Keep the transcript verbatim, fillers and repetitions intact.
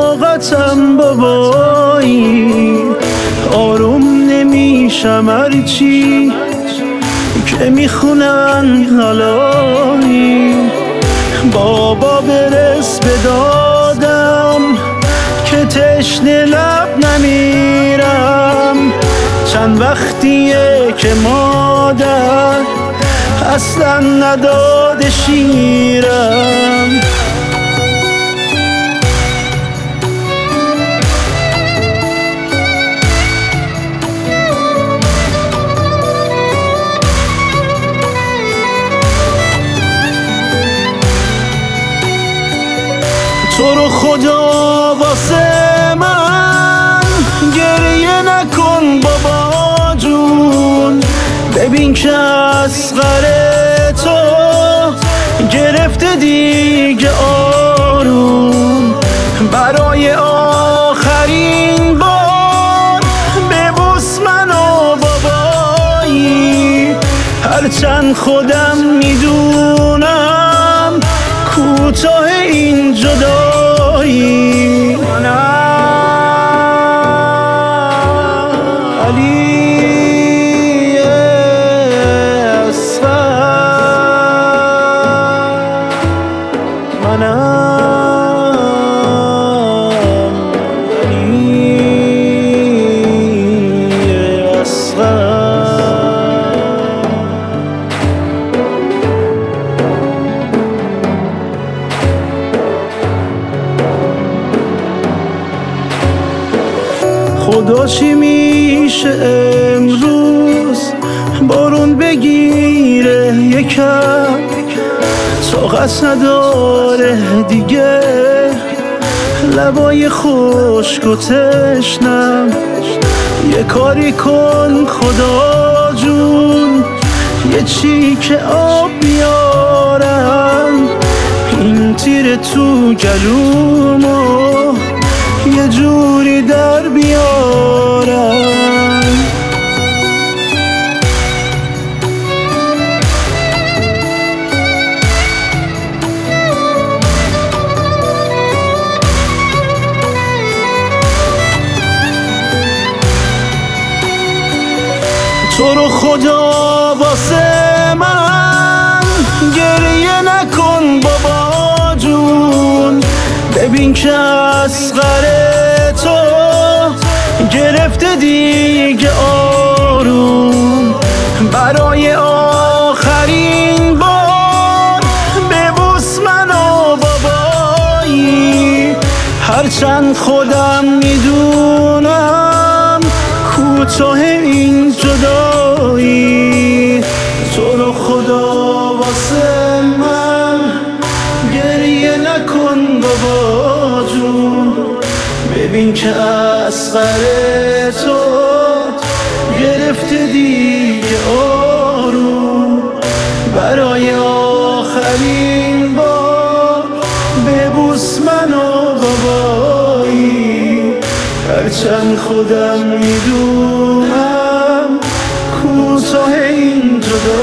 طاقتم بابایی، آروم نمیشم هرچی که میخونن حالایی. بابا برس به دادم که تشنه لب نمیرم، چند وقتیه که مادر اصلا نداده شیرم. تو رو خدا واسه من گریه نکن بابا جون، ببین که اصغر تو گرفته دیگه آروم. برای آخرین بار ببوس منو بابایی، هرچند خودم میدونم کوتاه این جدایی. منم علی اصغر، منم علی اصغر. خدا چی میشه امروز بارون بگیره یکم، طاقت نداره دیگه لبای خشک و تشنم. یه کاری کن خدا جون، یه چی که آب بیارم، این تیر تو گلومو یه جوری در بیارم. تو رو خدا واسه من گریه نکن بابا جون، ببین که اصغر تو گرفته دیگه آروم. برای آخرین بار ببوس منو بابایی، هرچند خودم میدونم کوتاه این جدایی. تو رو خدا واسه من گریه نکن بابا جون، ببین که اصغر تو گرفته دیگه آروم. برای آخرین بار ببوس منو بابایی، هرچند خودم میدونم کوتاه این جدایی.